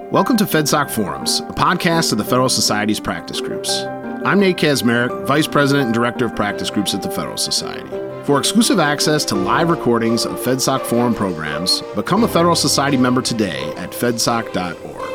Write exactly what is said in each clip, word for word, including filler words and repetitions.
Welcome to FedSoc Forums, a podcast of the Federal Society's practice groups. I'm Nate Kazmarek, Vice President and Director of Practice Groups at the Federal Society. For exclusive access to live recordings of FedSoc Forum programs, become a Federal Society member today at fedsoc dot org.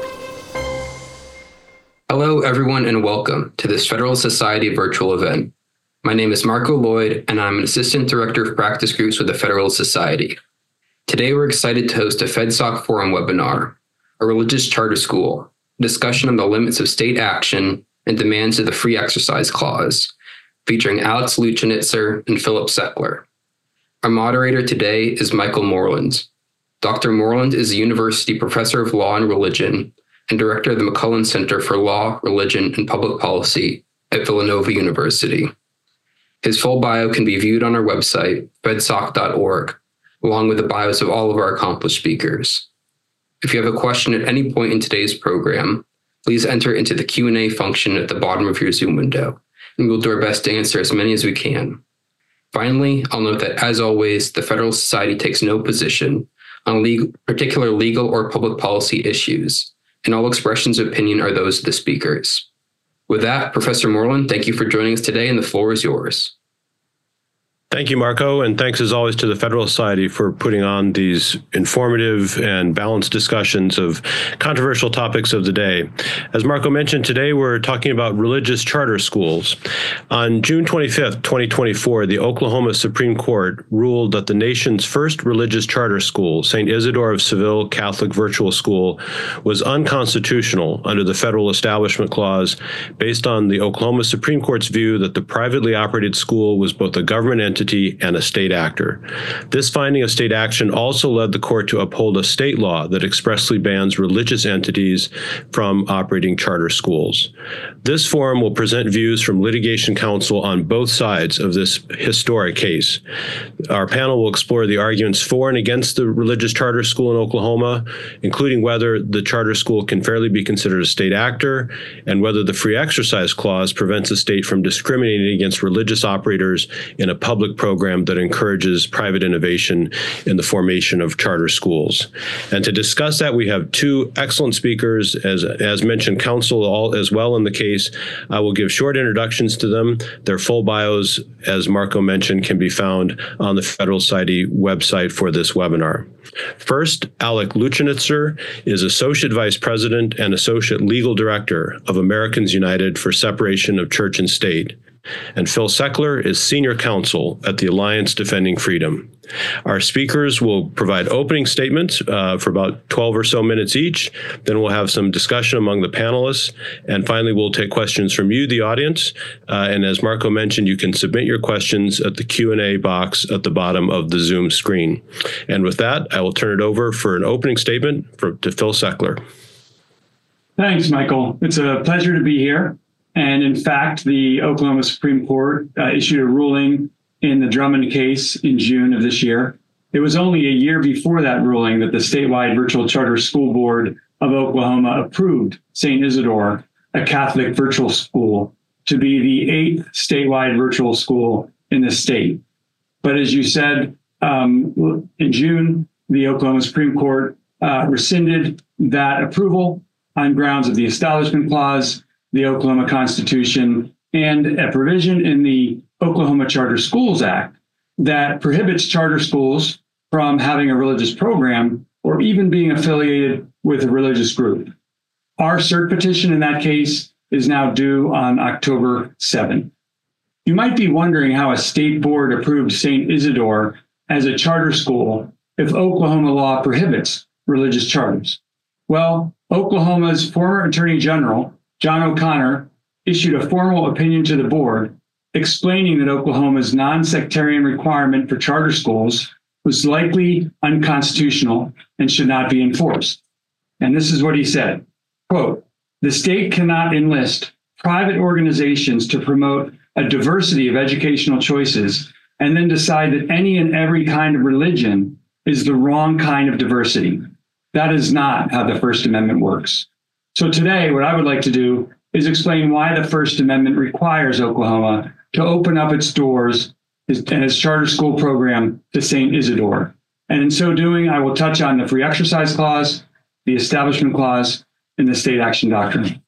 Hello, everyone, and welcome to this Federal Society virtual event. My name is Marco Lloyd, and I'm an Assistant Director of Practice Groups with the Federal Society. Today, we're excited to host a FedSoc Forum webinar, a religious charter school, a discussion on the limits of state action and demands of the Free Exercise Clause, featuring Alex Luchenitzer and Philip Sechler. Our moderator today is Michael Moreland. Doctor Moreland is a university professor of law and religion and director of the McCullen Center for Law, Religion, and Public Policy at Villanova University. His full bio can be viewed on our website, fedsoc dot org, along with the bios of all of our accomplished speakers. If you have a question at any point in today's program, please enter into the Q and A function at the bottom of your Zoom window, and we'll do our best to answer as many as we can. Finally, I'll note that, as always, the Federal Society takes no position on legal, particular legal or public policy issues, and all expressions of opinion are those of the speakers. With that, Professor Moreland, thank you for joining us today, and the floor is yours. Thank you, Marco, and thanks as always to the Federal Society for putting on these informative and balanced discussions of controversial topics of the day. As Marco mentioned, today we're talking about religious charter schools. On June twenty-fifth, twenty twenty-four, the Oklahoma Supreme Court ruled that the nation's first religious charter school, Saint Isidore of Seville Catholic Virtual School, was unconstitutional under the Federal Establishment Clause based on the Oklahoma Supreme Court's view that the privately operated school was both a government entity and a state actor. This finding of state action also led the court to uphold a state law that expressly bans religious entities from operating charter schools. This forum will present views from litigation counsel on both sides of this historic case. Our panel will explore the arguments for and against the religious charter school in Oklahoma, including whether the charter school can fairly be considered a state actor and whether the Free Exercise Clause prevents the state from discriminating against religious operators in a public program that encourages private innovation in the formation of charter schools. And to discuss that, we have two excellent speakers, as as mentioned, counsel all as well in the case. I will give short introductions to them. Their full bios, as Marco mentioned, can be found on the Federal Society website for this webinar. First, Alex Luchenitzer is Associate Vice President and Associate Legal Director of Americans United for Separation of Church and State. And Phil Sechler is Senior Counsel at the Alliance Defending Freedom. Our speakers will provide opening statements uh, for about twelve or so minutes each. Then we'll have some discussion among the panelists. And finally, we'll take questions from you, the audience. Uh, and as Marco mentioned, you can submit your questions at the Q and A box at the bottom of the Zoom screen. And with that, I will turn it over for an opening statement for, to Phil Sechler. Thanks, Michael. It's a pleasure to be here. And in fact, the Oklahoma Supreme Court uh, issued a ruling in the Drummond case in June of this year. It was only a year before that ruling that the statewide Virtual Charter School Board of Oklahoma approved Saint Isidore, a Catholic virtual school, to be the eighth statewide virtual school in the state. But as you said, um, in June, the Oklahoma Supreme Court uh, rescinded that approval on grounds of the Establishment Clause, the Oklahoma Constitution, and a provision in the Oklahoma Charter Schools Act that prohibits charter schools from having a religious program or even being affiliated with a religious group. Our cert petition in that case is now due on October seventh. You might be wondering how a state board approved Saint Isidore as a charter school if Oklahoma law prohibits religious charters. Well, Oklahoma's former Attorney General, John O'Connor, issued a formal opinion to the board explaining that Oklahoma's non-sectarian requirement for charter schools was likely unconstitutional and should not be enforced. And this is what he said, quote, "The state cannot enlist private organizations to promote a diversity of educational choices and then decide that any and every kind of religion is the wrong kind of diversity. That is not how the First Amendment works." So today, what I would like to do is explain why the First Amendment requires Oklahoma to open up its doors and its charter school program to Saint Isidore. And in so doing, I will touch on the Free Exercise Clause, the Establishment Clause, in the state action doctrine.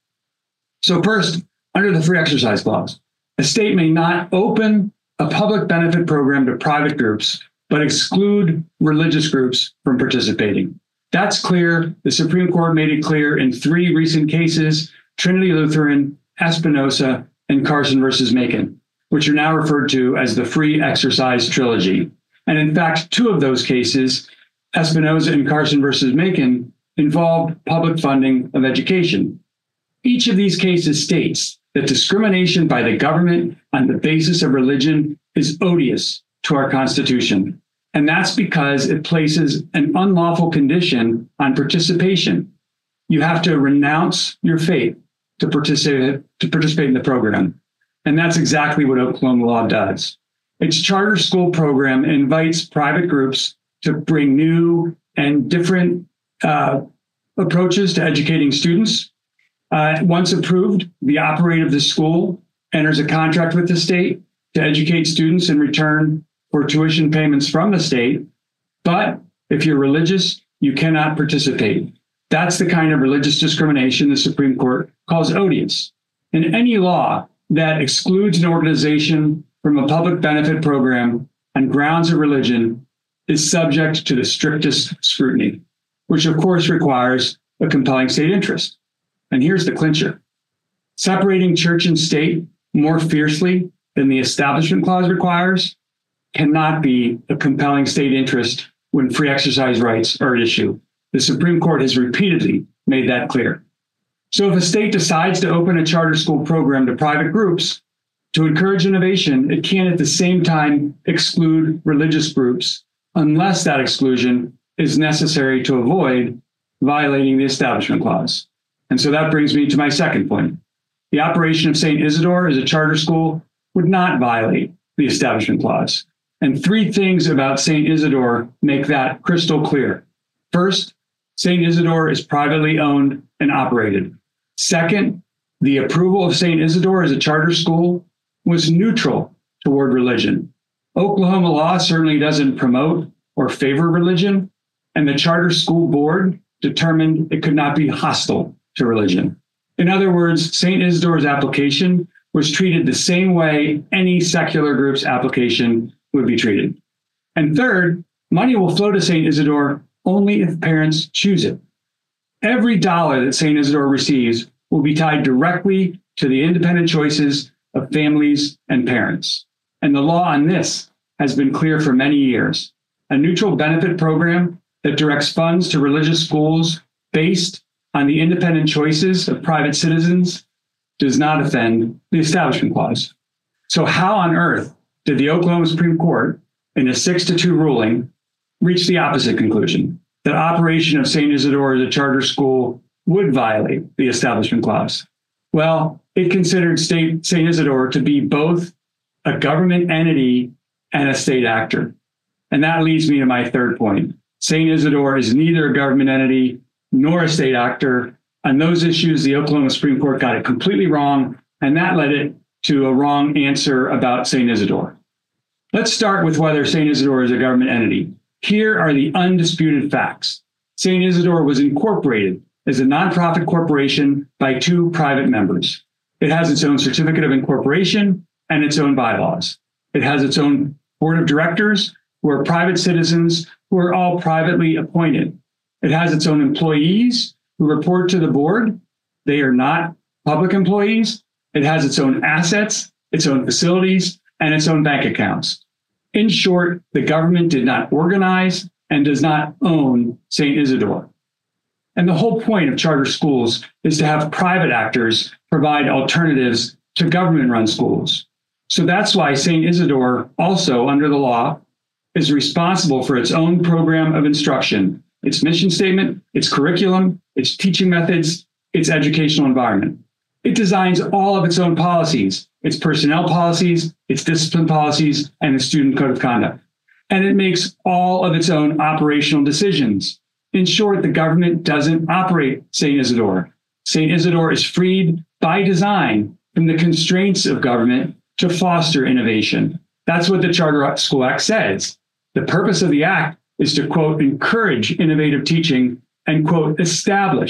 So first, under the Free Exercise Clause, a state may not open a public benefit program to private groups, but exclude religious groups from participating. That's clear. The Supreme Court made it clear in three recent cases, Trinity Lutheran, Espinoza, and Carson versus Macon, which are now referred to as the Free Exercise Trilogy. And in fact, two of those cases, Espinoza and Carson versus Macon, involved public funding of education. Each of these cases states that discrimination by the government on the basis of religion is odious to our Constitution. And that's because it places an unlawful condition on participation. You have to renounce your faith to participate, to participate in the program. And that's exactly what Oklahoma law does. Its charter school program invites private groups to bring new and different uh, approaches to educating students. Uh, once approved, the operator of the school enters a contract with the state to educate students in return for tuition payments from the state. But if you're religious, you cannot participate. That's the kind of religious discrimination the Supreme Court calls odious. And any law that excludes an organization from a public benefit program on grounds of religion is subject to the strictest scrutiny, which of course requires a compelling state interest. And here's the clincher. Separating church and state more fiercely than the Establishment Clause requires cannot be a compelling state interest when free exercise rights are at issue. The Supreme Court has repeatedly made that clear. So if a state decides to open a charter school program to private groups to encourage innovation, it can at the same time exclude religious groups unless that exclusion is necessary to avoid violating the Establishment Clause. And so that brings me to my second point. The operation of Saint Isidore as a charter school would not violate the Establishment Clause. And three things about Saint Isidore make that crystal clear. First, Saint Isidore is privately owned and operated. Second, the approval of Saint Isidore as a charter school was neutral toward religion. Oklahoma law certainly doesn't promote or favor religion, and the charter school board determined it could not be hostile to religion. In other words, Saint Isidore's application was treated the same way any secular group's application would be treated. And third, money will flow to Saint Isidore only if parents choose it. Every dollar that Saint Isidore receives will be tied directly to the independent choices of families and parents. And the law on this has been clear for many years. A neutral benefit program that directs funds to religious schools based on the independent choices of private citizens does not offend the Establishment Clause. So how on earth did the Oklahoma Supreme Court, in a six to two ruling, reach the opposite conclusion, that operation of Saint Isidore as a charter school would violate the Establishment Clause? Well, it considered Saint Isidore to be both a government entity and a state actor. And that leads me to my third point. Saint Isidore is neither a government entity nor a state actor. On those issues, the Oklahoma Supreme Court got it completely wrong, and that led it to a wrong answer about Saint Isidore. Let's start with whether Saint Isidore is a government entity. Here are the undisputed facts. Saint Isidore was incorporated as a nonprofit corporation by two private members. It has its own certificate of incorporation and its own bylaws. It has its own board of directors who are private citizens who are all privately appointed. It has its own employees who report to the board. They are not public employees. It has its own assets, its own facilities, and its own bank accounts. In short, the government did not organize and does not own Saint Isidore. And the whole point of charter schools is to have private actors provide alternatives to government-run schools. So that's why Saint Isidore, also under the law, is responsible for its own program of instruction, its mission statement, its curriculum, its teaching methods, its educational environment. It designs all of its own policies, its personnel policies, its discipline policies, and its student code of conduct. And it makes all of its own operational decisions. In short, the government doesn't operate Saint Isidore. Saint Isidore is freed by design from the constraints of government to foster innovation. That's what the Charter School Act says. The purpose of the act is to, quote, encourage innovative teaching and, quote, establish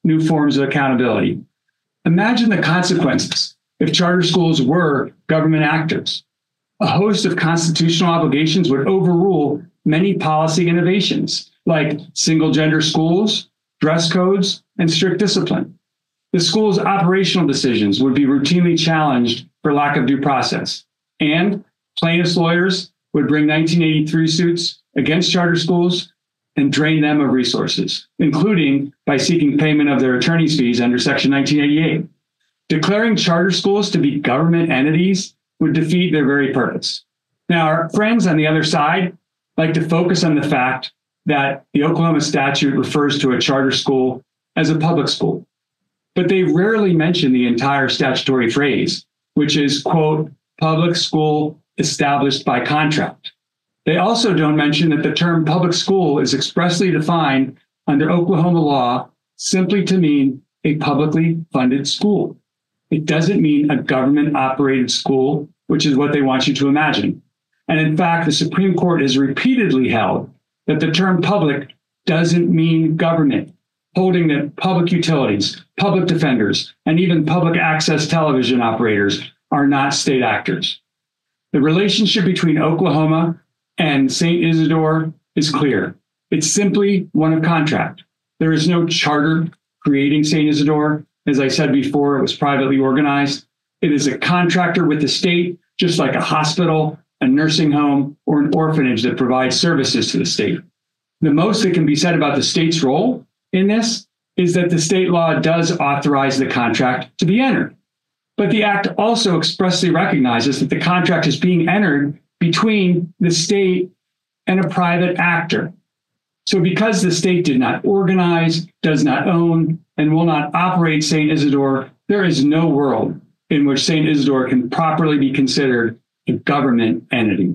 new forms of accountability. Imagine the consequences if charter schools were government actors. A host of constitutional obligations would overrule many policy innovations, like single-gender schools, dress codes, and strict discipline. The school's operational decisions would be routinely challenged for lack of due process, and plaintiffs' lawyers would bring nineteen eighty-three suits against charter schools and drain them of resources, including by seeking payment of their attorney's fees under Section nineteen eighty-eight. Declaring charter schools to be government entities would defeat their very purpose. Now, our friends on the other side like to focus on the fact that the Oklahoma statute refers to a charter school as a public school, but they rarely mention the entire statutory phrase, which is, quote, public school established by contract. They also don't mention that the term public school is expressly defined under Oklahoma law simply to mean a publicly funded school. It doesn't mean a government-operated school, which is what they want you to imagine. And in fact, the Supreme Court has repeatedly held that the term public doesn't mean government, holding that public utilities, public defenders, and even public access television operators are not state actors. The relationship between Oklahoma and Saint Isidore is clear. It's simply one of contract. There is no charter creating Saint Isidore. As I said before, it was privately organized. It is a contractor with the state, just like a hospital, a nursing home, or an orphanage that provides services to the state. The most that can be said about the state's role in this is that the state law does authorize the contract to be entered. But the act also expressly recognizes that the contract is being entered between the state and a private actor. So because the state did not organize, does not own, and will not operate Saint Isidore, there is no world in which Saint Isidore can properly be considered a government entity.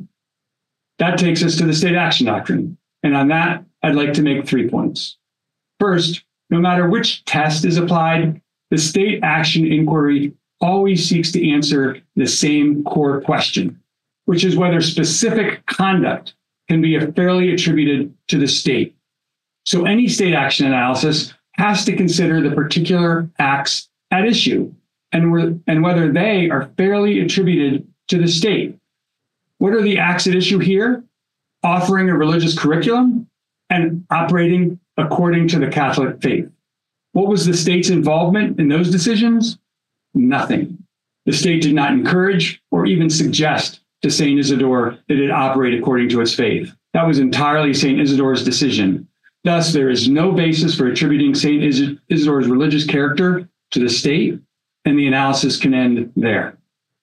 That takes us to the state action doctrine. And on that, I'd like to make three points. First, no matter which test is applied, the state action inquiry always seeks to answer the same core question, which is whether specific conduct can be fairly attributed to the state. So any state action analysis has to consider the particular acts at issue and, and whether they are fairly attributed to the state. What are the acts at issue here? Offering a religious curriculum and operating according to the Catholic faith. What was the state's involvement in those decisions? Nothing. The state did not encourage or even suggest to Saint Isidore that it operate according to its faith. That was entirely Saint Isidore's decision. Thus, there is no basis for attributing Saint Isidore's religious character to the state, and the analysis can end there.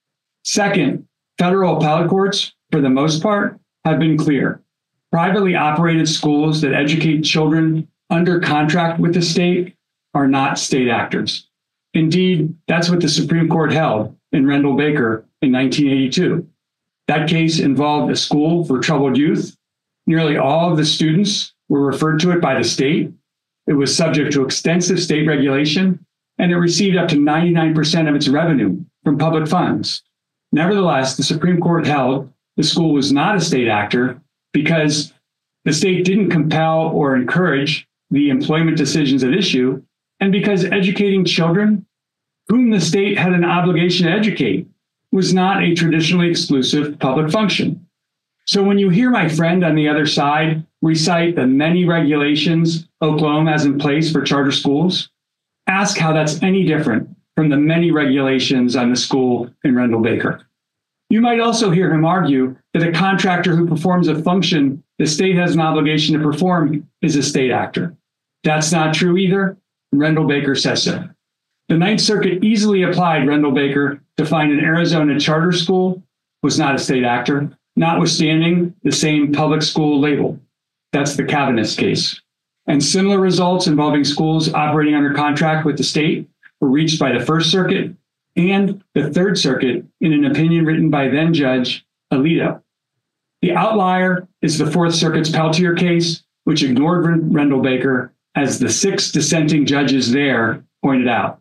Second, federal appellate courts, for the most part, have been clear. Privately operated schools that educate children under contract with the state are not state actors. Indeed, that's what the Supreme Court held in Rendell Baker in nineteen eighty-two. That case involved a school for troubled youth. Nearly all of the students were referred to it by the state. It was subject to extensive state regulation, and it received up to ninety-nine percent of its revenue from public funds. Nevertheless, the Supreme Court held the school was not a state actor because the state didn't compel or encourage the employment decisions at issue, and because educating children whom the state had an obligation to educate was not a traditionally exclusive public function. So when you hear my friend on the other side recite the many regulations Oklahoma has in place for charter schools, ask how that's any different from the many regulations on the school in Rendell Baker. You might also hear him argue that a contractor who performs a function the state has an obligation to perform is a state actor. That's not true either. Rendell Baker says so. The Ninth Circuit easily applied Rendell Baker to find an Arizona charter school was not a state actor, notwithstanding the same public school label. That's the Cavanis case. And similar results involving schools operating under contract with the state were reached by the First Circuit and the Third Circuit in an opinion written by then Judge Alito. The outlier is the Fourth Circuit's Peltier case, which ignored Rendell Baker, as the six dissenting judges there pointed out.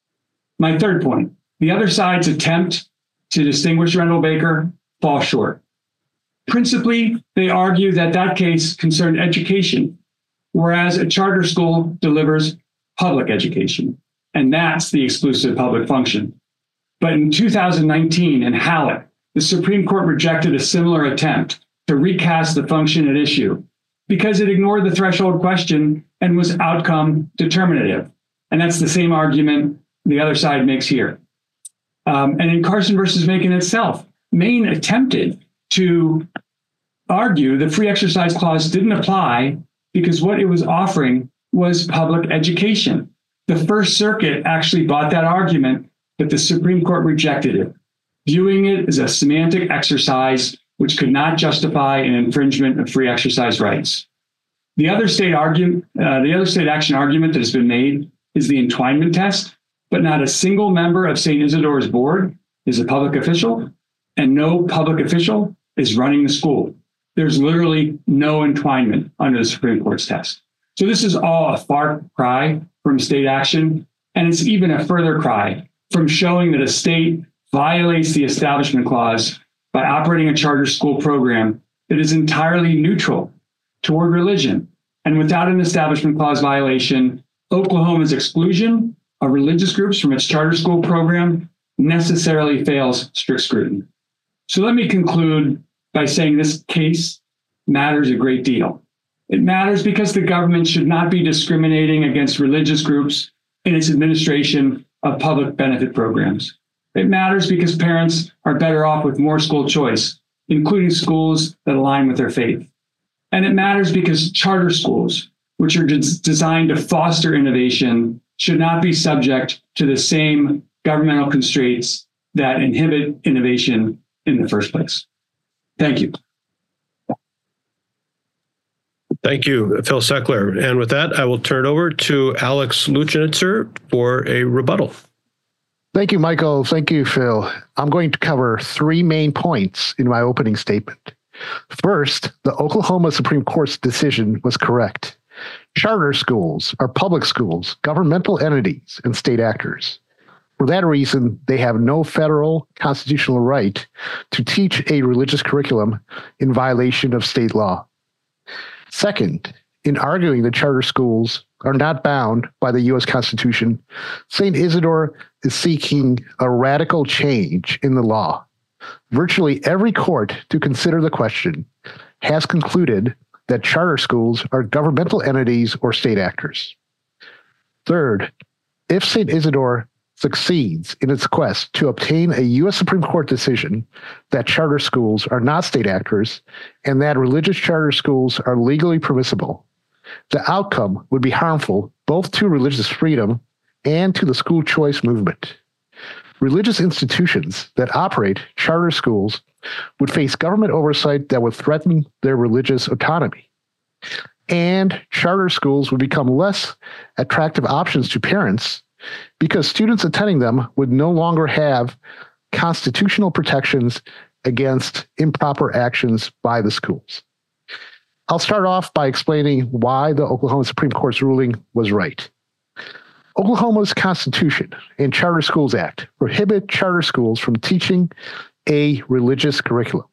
My third point, the other side's attempt to distinguish Rendell Baker falls short. Principally, they argue that that case concerned education, whereas a charter school delivers public education. And that's the exclusive public function. But in two thousand nineteen in Hallett, the Supreme Court rejected a similar attempt to recast the function at issue because it ignored the threshold question and was outcome determinative. And that's the same argument the other side makes here. Um, and in Carson versus Macon itself, Maine attempted to argue the free exercise clause didn't apply because what it was offering was public education. The First Circuit actually bought that argument, but the Supreme Court rejected it, viewing it as a semantic exercise which could not justify an infringement of free exercise rights. The other state argument, uh, the other state action argument that has been made is the entwinement test, but not a single member of Saint Isidore's board is a public official, and no public official is running the school. There's literally no entwinement under the Supreme Court's test. So this is all a far cry from state action, and it's even a further cry from showing that a state violates the Establishment Clause by operating a charter school program that is entirely neutral toward religion. And without an Establishment Clause violation, Oklahoma's exclusion of religious groups from its charter school program necessarily fails strict scrutiny. So let me conclude by saying this case matters a great deal. It matters because the government should not be discriminating against religious groups in its administration of public benefit programs. It matters because parents are better off with more school choice, including schools that align with their faith. And it matters because charter schools, which are des- designed to foster innovation, should not be subject to the same governmental constraints that inhibit innovation in the first place. Thank you. Thank you, Phil Sechler. And with that, I will turn it over to Alex Luchenitzer for a rebuttal. Thank you, Michael. Thank you, Phil. I'm going to cover three main points in my opening statement. First, the Oklahoma Supreme Court's decision was correct. Charter schools are public schools, governmental entities, and state actors. For that reason, they have no federal constitutional right to teach a religious curriculum in violation of state law. Second, in arguing that charter schools are not bound by the U S Constitution, Saint Isidore is seeking a radical change in the law. Virtually every court to consider the question has concluded that charter schools are governmental entities or state actors. Third, if Saint Isidore succeeds in its quest to obtain a U S Supreme Court decision that charter schools are not state actors and that religious charter schools are legally permissible, the outcome would be harmful both to religious freedom and to the school choice movement. Religious institutions that operate charter schools would face government oversight that would threaten their religious autonomy. And charter schools would become less attractive options to parents because students attending them would no longer have constitutional protections against improper actions by the schools. I'll start off by explaining why the Oklahoma Supreme Court's ruling was right. Oklahoma's Constitution and Charter Schools Act prohibit charter schools from teaching a religious curriculum.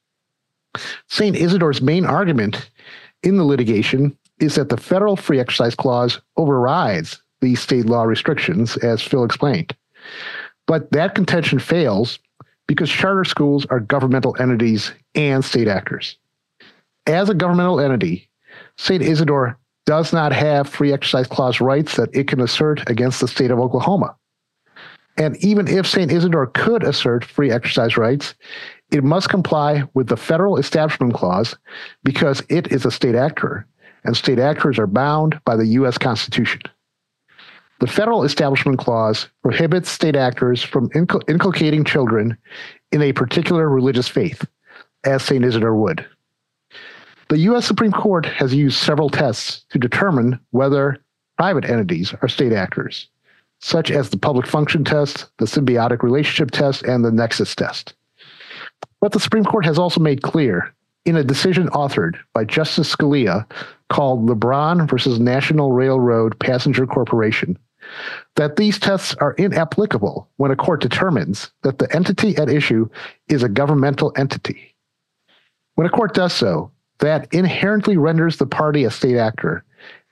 Saint Isidore's main argument in the litigation is that the federal free exercise clause overrides these state law restrictions, as Phil explained. But that contention fails because charter schools are governmental entities and state actors. As a governmental entity, Saint Isidore does not have free exercise clause rights that it can assert against the state of Oklahoma. And even if Saint Isidore could assert free exercise rights, it must comply with the federal Establishment Clause because it is a state actor, and state actors are bound by the U S Constitution. The federal Establishment Clause prohibits state actors from incul- inculcating children in a particular religious faith, as Saint Isidore would. The U S Supreme Court has used several tests to determine whether private entities are state actors, such as the public function test, the symbiotic relationship test, and the nexus test. But the Supreme Court has also made clear in a decision authored by Justice Scalia called LeBron versus National Railroad Passenger Corporation that these tests are inapplicable when a court determines that the entity at issue is a governmental entity. When a court does so, that inherently renders the party a state actor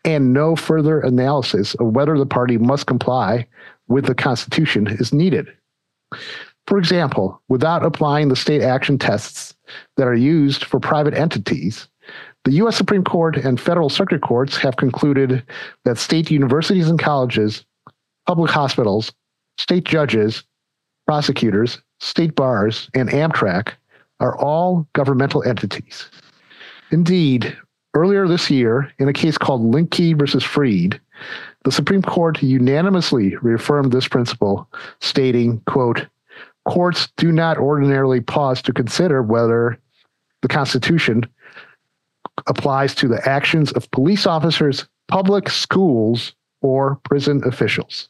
and no further analysis of whether the party must comply with the Constitution is needed. For example, without applying the state action tests that are used for private entities, the U S Supreme Court and federal circuit courts have concluded that state universities and colleges, public hospitals, state judges, prosecutors, state bars, and Amtrak are all governmental entities. Indeed, earlier this year, in a case called Linkey versus Freed, the Supreme Court unanimously reaffirmed this principle, stating, quote, "Courts do not ordinarily pause to consider whether the Constitution applies to the actions of police officers, public schools, or prison officials."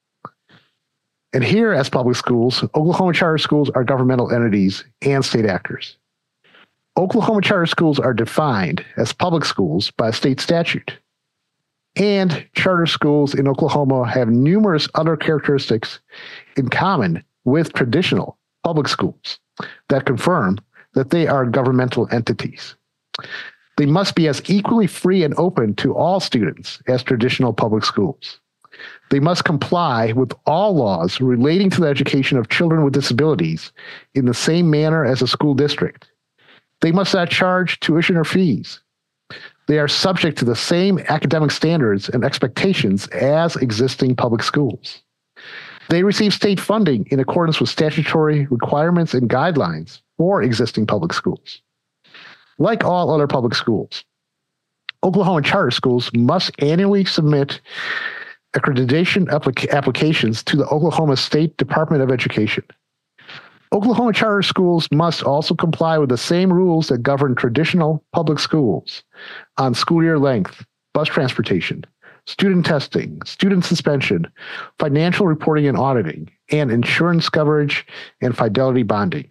And here, as public schools, Oklahoma charter schools are governmental entities and state actors. Oklahoma charter schools are defined as public schools by state statute. And charter schools in Oklahoma have numerous other characteristics in common with traditional public schools that confirm that they are governmental entities. They must be as equally free and open to all students as traditional public schools. They must comply with all laws relating to the education of children with disabilities in the same manner as a school district. They must not charge tuition or fees. They are subject to the same academic standards and expectations as existing public schools. They receive state funding in accordance with statutory requirements and guidelines for existing public schools. Like all other public schools, Oklahoma charter schools must annually submit accreditation applic- applications to the Oklahoma State Department of Education. Oklahoma charter schools must also comply with the same rules that govern traditional public schools on school year length, bus transportation, student testing, student suspension, financial reporting and auditing, and insurance coverage and fidelity bonding.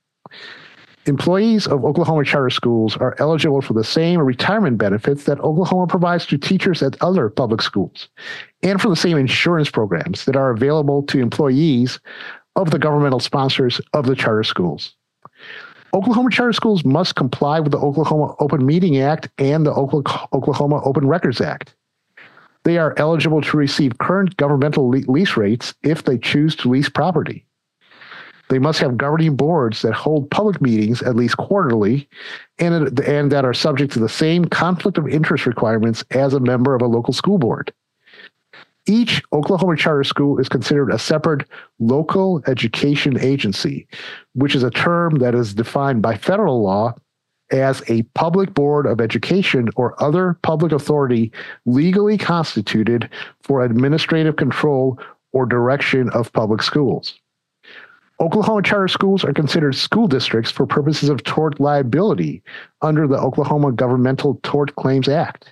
Employees of Oklahoma charter schools are eligible for the same retirement benefits that Oklahoma provides to teachers at other public schools, and for the same insurance programs that are available to employees of the governmental sponsors of the charter schools. Oklahoma charter schools must comply with the Oklahoma Open Meeting Act and the Oklahoma Open Records Act. They are eligible to receive current governmental lease rates if they choose to lease property. They must have governing boards that hold public meetings at least quarterly and, and that are subject to the same conflict of interest requirements as a member of a local school board. Each Oklahoma charter school is considered a separate local education agency, which is a term that is defined by federal law as a public board of education or other public authority legally constituted for administrative control or direction of public schools. Oklahoma charter schools are considered school districts for purposes of tort liability under the Oklahoma Governmental Tort Claims Act.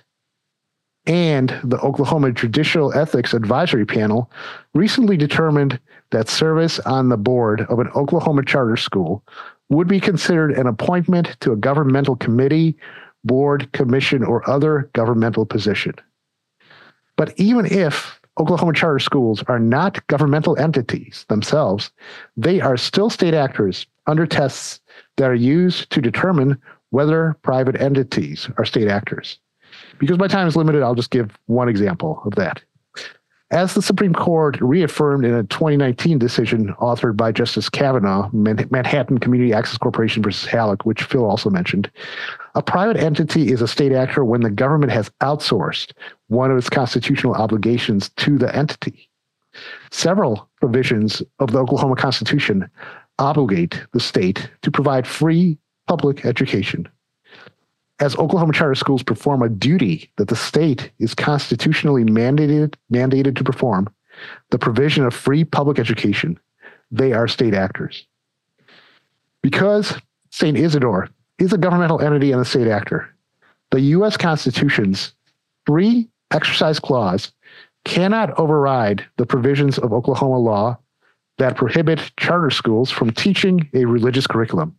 And the Oklahoma Judicial Ethics Advisory Panel recently determined that service on the board of an Oklahoma charter school would be considered an appointment to a governmental committee, board, commission, or other governmental position. But even if Oklahoma charter schools are not governmental entities themselves, they are still state actors under tests that are used to determine whether private entities are state actors. Because my time is limited, I'll just give one example of that. As the Supreme Court reaffirmed in a twenty nineteen decision authored by Justice Kavanaugh, Manhattan Community Access Corporation versus Halleck, which Phil also mentioned, a private entity is a state actor when the government has outsourced one of its constitutional obligations to the entity. Several provisions of the Oklahoma Constitution obligate the state to provide free public education. As Oklahoma charter schools perform a duty that the state is constitutionally mandated, mandated to perform, the provision of free public education, they are state actors. Because Saint Isidore is a governmental entity and a state actor, the U S Constitution's free exercise clause cannot override the provisions of Oklahoma law that prohibit charter schools from teaching a religious curriculum.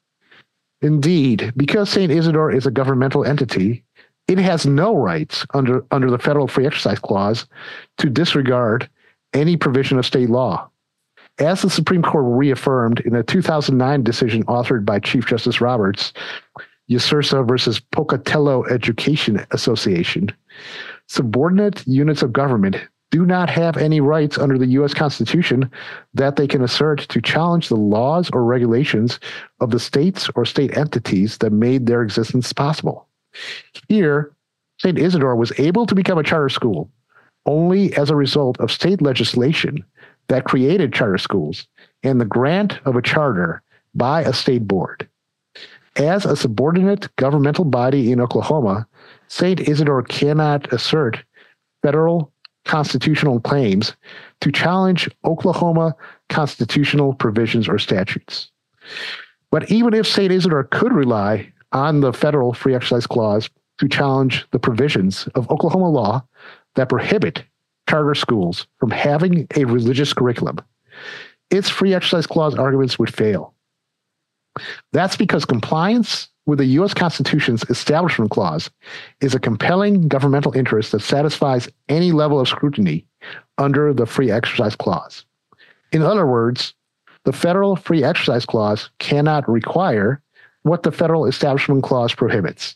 Indeed, because Saint Isidore is a governmental entity, it has no rights under, under the federal free exercise clause to disregard any provision of state law. As the Supreme Court reaffirmed in a two thousand nine decision authored by Chief Justice Roberts, Usursa versus Pocatello Education Association, subordinate units of government do not have any rights under the U S Constitution that they can assert to challenge the laws or regulations of the states or state entities that made their existence possible. Here, Saint Isidore was able to become a charter school only as a result of state legislation that created charter schools and the grant of a charter by a state board. As a subordinate governmental body in Oklahoma, Saint Isidore cannot assert federal constitutional claims to challenge Oklahoma constitutional provisions or statutes. But even if Saint Isidore could rely on the federal free exercise clause to challenge the provisions of Oklahoma law that prohibit charter schools from having a religious curriculum, its free exercise clause arguments would fail. That's because compliance with the U S Constitution's Establishment Clause is a compelling governmental interest that satisfies any level of scrutiny under the Free Exercise Clause. In other words, the Federal Free Exercise Clause cannot require what the Federal Establishment Clause prohibits.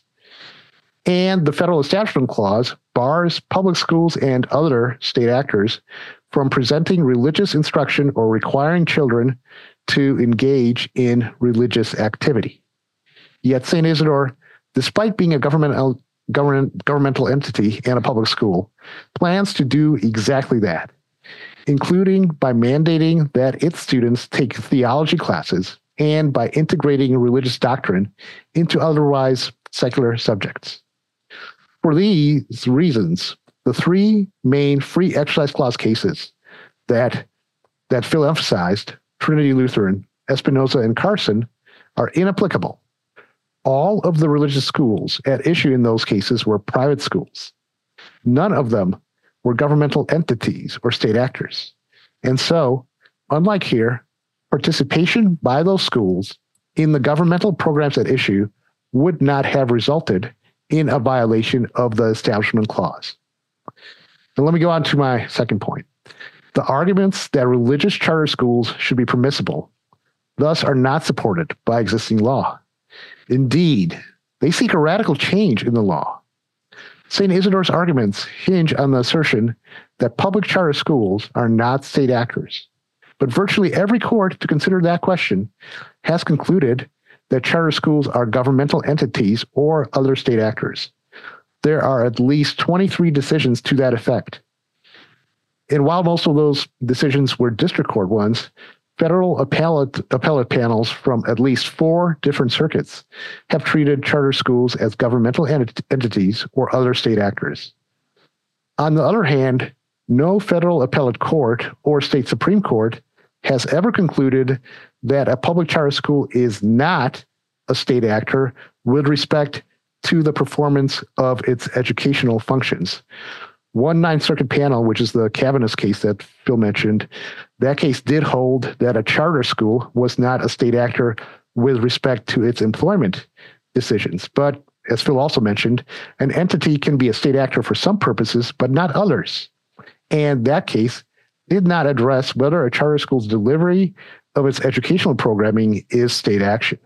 And the Federal Establishment Clause bars public schools and other state actors from presenting religious instruction or requiring children to engage in religious activity. Yet Saint Isidore, despite being a government, government, governmental entity and a public school, plans to do exactly that, including by mandating that its students take theology classes and by integrating religious doctrine into otherwise secular subjects. For these reasons, the three main free exercise clause cases that, that Phil emphasized, Trinity Lutheran, Espinoza, and Carson, are inapplicable. All of the religious schools at issue in those cases were private schools. None of them were governmental entities or state actors. And so, unlike here, participation by those schools in the governmental programs at issue would not have resulted in a violation of the Establishment Clause. And let me go on to my second point. The arguments that religious charter schools should be permissible, thus are not supported by existing law. Indeed, they seek a radical change in the law. Saint Isidore's arguments hinge on the assertion that public charter schools are not state actors. But virtually every court to consider that question has concluded that charter schools are governmental entities or other state actors. There are at least twenty-three decisions to that effect. And while most of those decisions were district court ones, federal appellate, appellate panels from at least four different circuits have treated charter schools as governmental ent- entities or other state actors. On the other hand, no federal appellate court or state Supreme Court has ever concluded that a public charter school is not a state actor with respect to the performance of its educational functions. One Ninth Circuit panel, which is the Cavanis case that Phil mentioned, that case did hold that a charter school was not a state actor with respect to its employment decisions. But as Phil also mentioned, an entity can be a state actor for some purposes, but not others. And that case did not address whether a charter school's delivery of its educational programming is state action.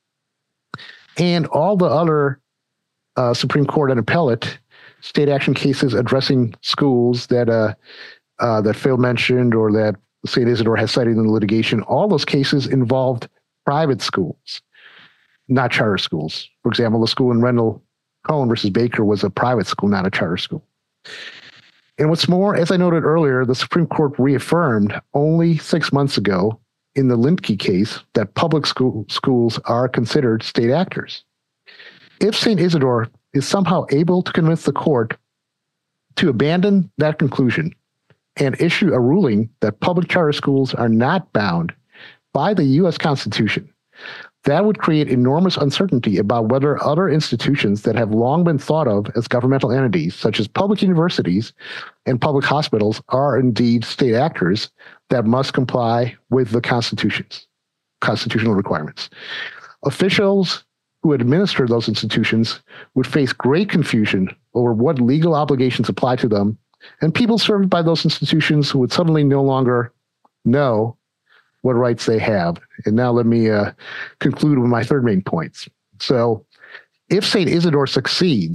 And all the other uh, Supreme Court and appellate state action cases addressing schools that uh, uh, that Phil mentioned or that Saint Isidore has cited in the litigation, all those cases involved private schools, not charter schools. For example, the school in Rendell Cohen versus Baker was a private school, not a charter school. And what's more, as I noted earlier, the Supreme Court reaffirmed only six months ago in the Lindke case that public school schools are considered state actors. If Saint Isidore is somehow able to convince the court to abandon that conclusion and issue a ruling that public charter schools are not bound by the U S Constitution, that would create enormous uncertainty about whether other institutions that have long been thought of as governmental entities, such as public universities and public hospitals, are indeed state actors that must comply with the Constitution's constitutional requirements. Officials who administer those institutions would face great confusion over what legal obligations apply to them, and people served by those institutions would suddenly no longer know what rights they have. And now let me uh, conclude with my third main points. So if Saint Isidore succeeds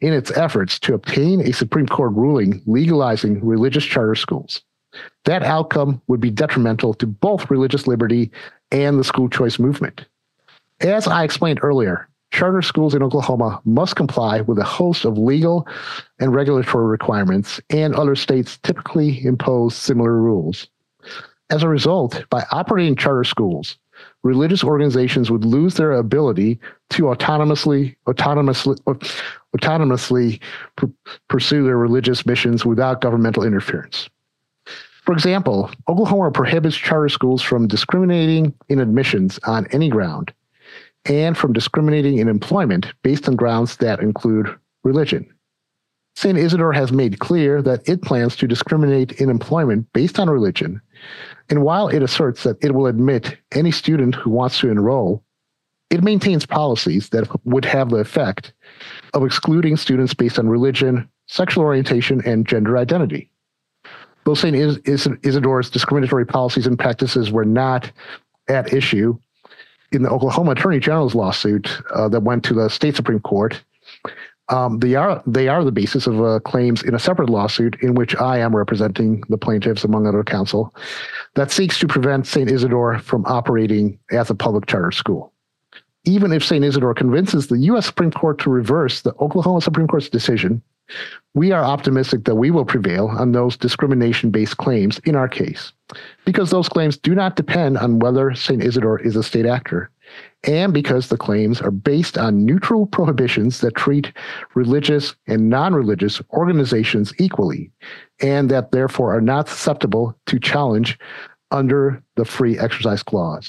in its efforts to obtain a Supreme Court ruling legalizing religious charter schools. That outcome would be detrimental to both religious liberty and the school choice movement. As I explained earlier, charter schools in Oklahoma must comply with a host of legal and regulatory requirements, and other states typically impose similar rules. As a result, by operating charter schools, religious organizations would lose their ability to autonomously, autonomously, autonomously pr- pursue their religious missions without governmental interference. For example, Oklahoma prohibits charter schools from discriminating in admissions on any ground and from discriminating in employment based on grounds that include religion. Saint Isidore has made clear that it plans to discriminate in employment based on religion, and while it asserts that it will admit any student who wants to enroll, it maintains policies that would have the effect of excluding students based on religion, sexual orientation, and gender identity. Though Saint Is- Is- Isidore's discriminatory policies and practices were not at issue in the Oklahoma Attorney General's lawsuit uh, that went to the state Supreme Court, um, they are they are the basis of uh, claims in a separate lawsuit in which I am representing the plaintiffs, among other counsel, that seeks to prevent Saint Isidore from operating as a public charter school. Even if Saint Isidore convinces the U S Supreme Court to reverse the Oklahoma Supreme Court's decision, we are optimistic that we will prevail on those discrimination-based claims in our case, because those claims do not depend on whether Saint Isidore is a state actor, and because the claims are based on neutral prohibitions that treat religious and non-religious organizations equally, and that therefore are not susceptible to challenge under the Free Exercise Clause.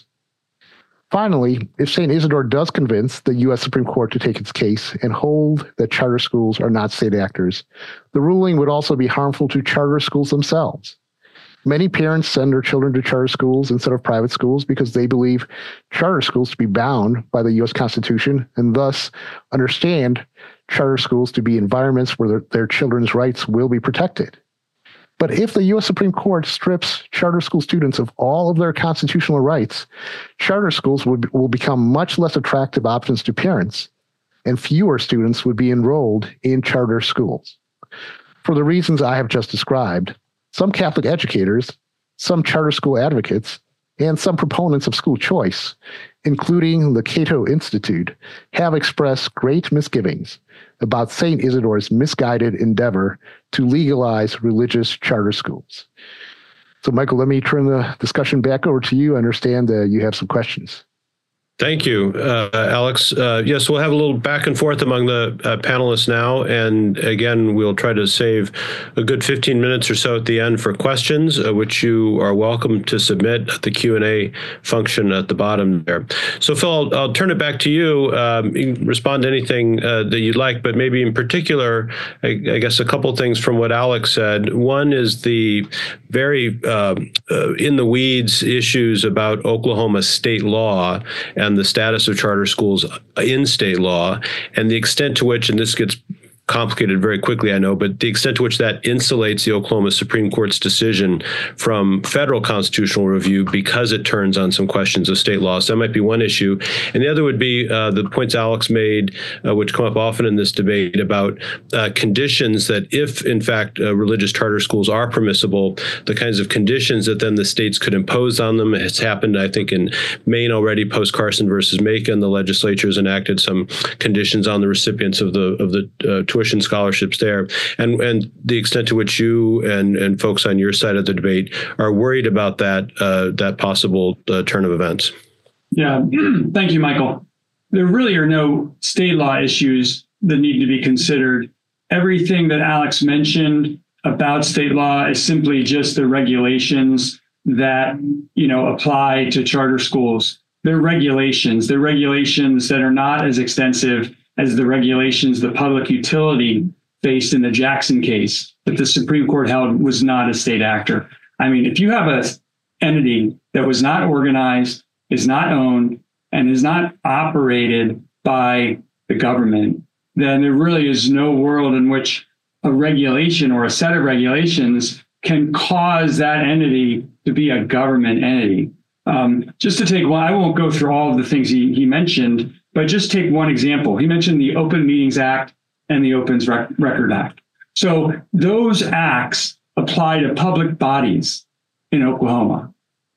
Finally, if Saint Isidore does convince the U S Supreme Court to take its case and hold that charter schools are not state actors, the ruling would also be harmful to charter schools themselves. Many parents send their children to charter schools instead of private schools because they believe charter schools to be bound by the U S Constitution and thus understand charter schools to be environments where their, their children's rights will be protected. But if the U S Supreme Court strips charter school students of all of their constitutional rights, charter schools would, will become much less attractive options to parents, and fewer students would be enrolled in charter schools. For the reasons I have just described, some Catholic educators, some charter school advocates, and some proponents of school choice, including the Cato Institute, have expressed great misgivings about Saint Isidore's misguided endeavor to legalize religious charter schools. So, Michael, let me turn the discussion back over to you. I understand that you have some questions. Thank you, uh, Alex. Uh, yes, we'll have a little back and forth among the uh, panelists now. And again, we'll try to save a good fifteen minutes or so at the end for questions, uh, which you are welcome to submit at the Q and A function at the bottom there. So, Phil, I'll, I'll turn it back to you. Um, you can respond to anything uh, that you'd like, but maybe in particular, I, I guess a couple of things from what Alex said. One is the very uh, uh, in the weeds issues about Oklahoma state law and and the status of charter schools in state law, and the extent to which, and this gets complicated very quickly, I know, but the extent to which that insulates the Oklahoma Supreme Court's decision from federal constitutional review because it turns on some questions of state law. So that might be one issue. And the other would be uh, the points Alex made, uh, which come up often in this debate about uh, conditions that if, in fact, uh, religious charter schools are permissible, the kinds of conditions that then the states could impose on them. It's happened, I think, in Maine already, post Carson versus Macon. The legislature has enacted some conditions on the recipients of the of the uh, tuition scholarships there, and and the extent to which you and and folks on your side of the debate are worried about that uh, that possible uh, turn of events. Yeah, thank you, Michael. There really are no state law issues that need to be considered. Everything that Alex mentioned about state law is simply just the regulations that, you know, apply to charter schools. They're regulations. They're regulations that are not as extensive as the regulations the public utility faced in the Jackson case that the Supreme Court held was not a state actor. I mean, if you have an entity that was not organized, is not owned, and is not operated by the government, then there really is no world in which a regulation or a set of regulations can cause that entity to be a government entity. Um, just to take one, I won't go through all of the things he, he mentioned, but just take one example. He mentioned the Open Meetings Act and the Opens Rec- Record Act. So those acts apply to public bodies in Oklahoma.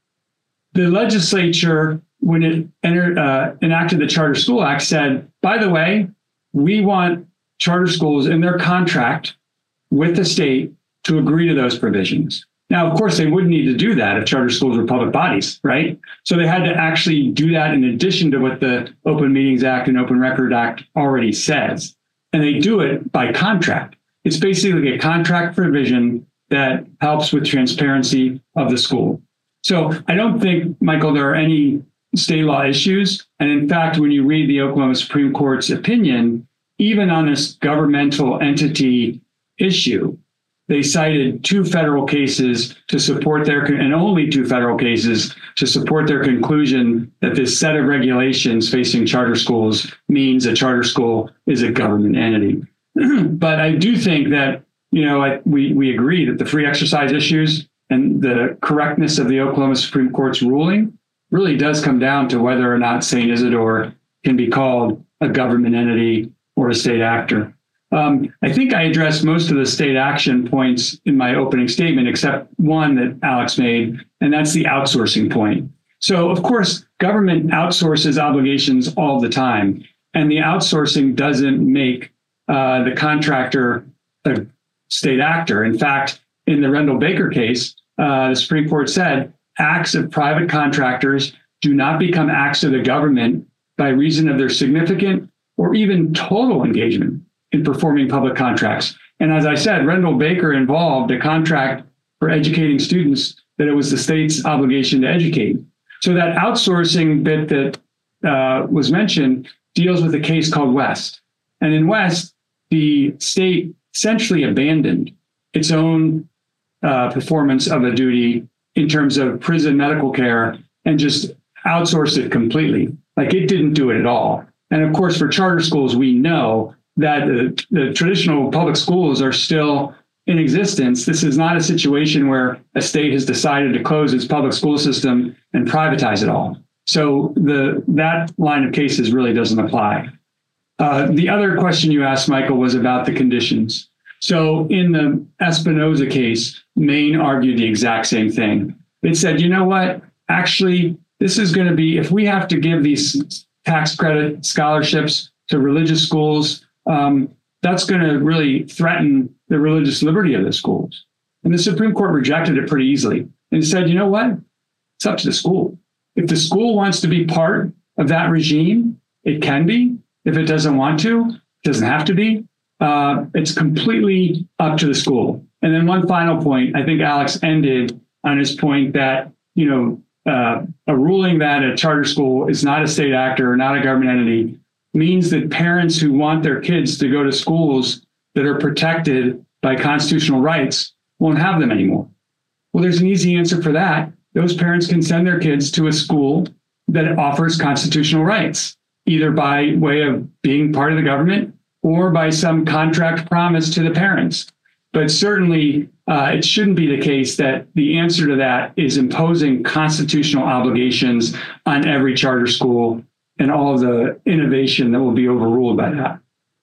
The legislature, when it entered, uh, enacted the Charter School Act, said, by the way, we want charter schools in their contract with the state to agree to those provisions. Now, of course, they wouldn't need to do that if charter schools were public bodies, right? So they had to actually do that in addition to what the Open Meetings Act and Open Record Act already says. And they do it by contract. It's basically a contract provision that helps with transparency of the school. So I don't think, Michael, there are any state law issues. And in fact, when you read the Oklahoma Supreme Court's opinion, even on this governmental entity issue, they cited two federal cases to support their, and only two federal cases to support their conclusion that this set of regulations facing charter schools means a charter school is a government entity. But I do think that, you know, I, we, we agree that the free exercise issues and the correctness of the Oklahoma Supreme Court's ruling really does come down to whether or not Saint Isidore can be called a government entity or a state actor. Um, I think I addressed most of the state action points in my opening statement, except one that Alex made, and that's the outsourcing point. So, of course, government outsources obligations all the time, and the outsourcing doesn't make uh, the contractor a state actor. In fact, in the Rendell Baker case, uh, the Supreme Court said acts of private contractors do not become acts of the government by reason of their significant or even total engagement in performing public contracts. And as I said, Rendell Baker involved a contract for educating students that it was the state's obligation to educate. So that outsourcing bit that uh, was mentioned deals with a case called West. And in West, the state essentially abandoned its own uh, performance of a duty in terms of prison medical care and just outsourced it completely. Like it didn't do it at all. And of course, for charter schools, we know that the, the traditional public schools are still in existence. This is not a situation where a state has decided to close its public school system and privatize it all. So the that line of cases really doesn't apply. Uh, the other question you asked, Michael, was about the conditions. So in the Espinoza case, Maine argued the exact same thing. It said, you know what, actually, this is going to be, if we have to give these tax credit scholarships to religious schools, um, that's going to really threaten the religious liberty of the schools. And the Supreme Court rejected it pretty easily and said, you know what, it's up to the school. If the school wants to be part of that regime, it can be. If it doesn't want to, it doesn't have to be. Uh, it's completely up to the school. And then one final point, I think Alex ended on his point that, you know, uh, a ruling that a charter school is not a state actor or not a government entity means that parents who want their kids to go to schools that are protected by constitutional rights won't have them anymore. Well, there's an easy answer for that. Those parents can send their kids to a school that offers constitutional rights, either by way of being part of the government or by some contract promise to the parents. But certainly, uh, it shouldn't be the case that the answer to that is imposing constitutional obligations on every charter school and all of the innovation that will be overruled by that.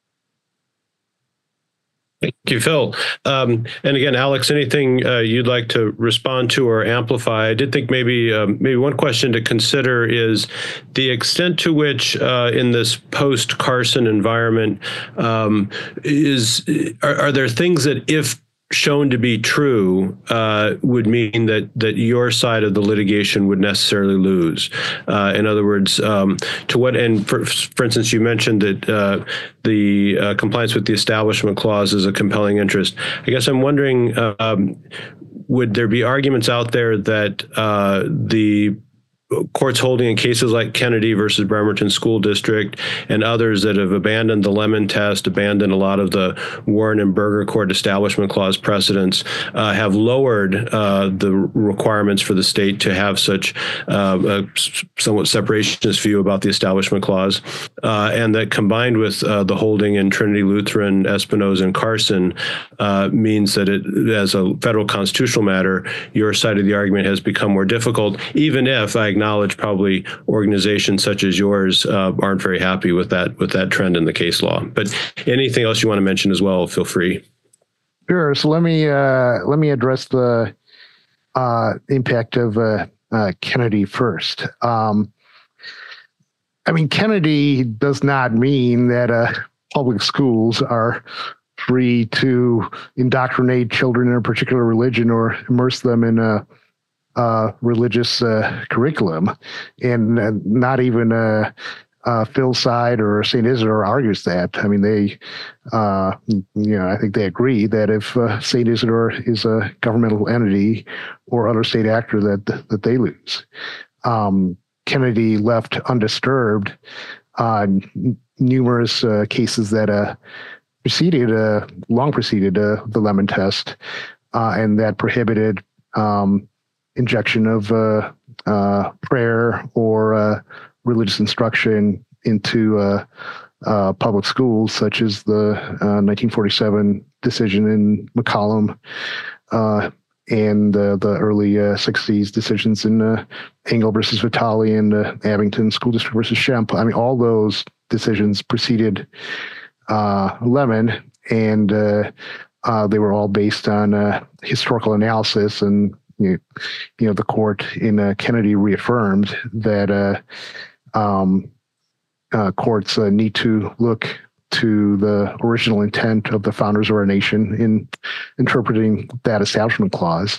Thank you, Phil. Um, and again, Alex, anything uh, you'd like to respond to or amplify? I did think maybe um, maybe one question to consider is the extent to which uh, in this post-Carson environment, um, is are, are there things that if shown to be true uh, would mean that that your side of the litigation would necessarily lose? Uh, in other words, um, to what end? For, for instance, you mentioned that uh, the uh, compliance with the Establishment Clause is a compelling interest. I guess I'm wondering, uh, um, would there be arguments out there that uh, the courts holding in cases like Kennedy versus Bremerton School District and others that have abandoned the Lemon Test, abandoned a lot of the Warren and Burger Court Establishment Clause precedents, uh, have lowered uh, the requirements for the state to have such uh, a somewhat separationist view about the Establishment Clause, uh, and that combined with uh, the holding in Trinity Lutheran, Espinoza, and Carson uh, means that it, as a federal constitutional matter, your side of the argument has become more difficult, even if I acknowledge probably organizations such as yours uh, aren't very happy with that with that trend in the case law. But anything else you want to mention as well, feel free. Sure. So let me uh, let me address the uh, impact of uh, uh, Kennedy first. Um, I mean, Kennedy does not mean that uh, public schools are free to indoctrinate children in a particular religion or immerse them in a, a religious uh, curriculum, and uh, not even uh, uh, Phil Side or Saint Isidore argues that. I mean, they, uh, you know, I think they agree that if uh, Saint Isidore is a governmental entity or other state actor, that that they lose. Um, Kennedy left undisturbed uh, n- numerous uh, cases that uh, preceded, uh, long preceded uh, the Lemon Test, uh, and that prohibited um, injection of uh, uh, prayer or uh, religious instruction into uh, uh, public schools, such as the uh, nineteen forty-seven decision in McCollum, uh, and uh, the early uh, sixties decisions in uh, Engel versus Vitale and uh, Abington School District versus Schempp. I mean, all those decisions preceded uh, Lemon, and uh, uh, they were all based on uh, historical analysis. And you know, you know the court in uh, Kennedy reaffirmed that uh, um, uh, courts uh, need to look to the original intent of the founders of our nation in interpreting that Establishment Clause,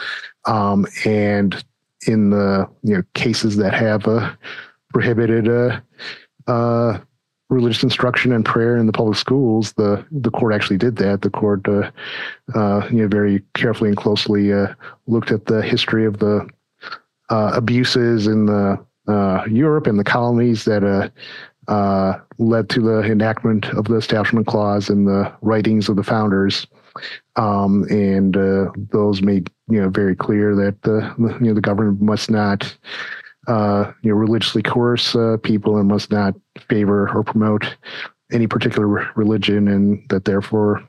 um, and in the you know cases that have uh, prohibited uh, uh, religious instruction and prayer in the public schools, the the court actually did that. The court, uh, uh, you know, very carefully and closely uh, looked at the history of the uh, abuses in the uh, Europe and the colonies that uh, uh, led to the enactment of the Establishment Clause and the writings of the founders, um, and uh, those made you know very clear that the you know the government must not uh, you know religiously coerce uh, people and must not favor or promote any particular religion, and that therefore,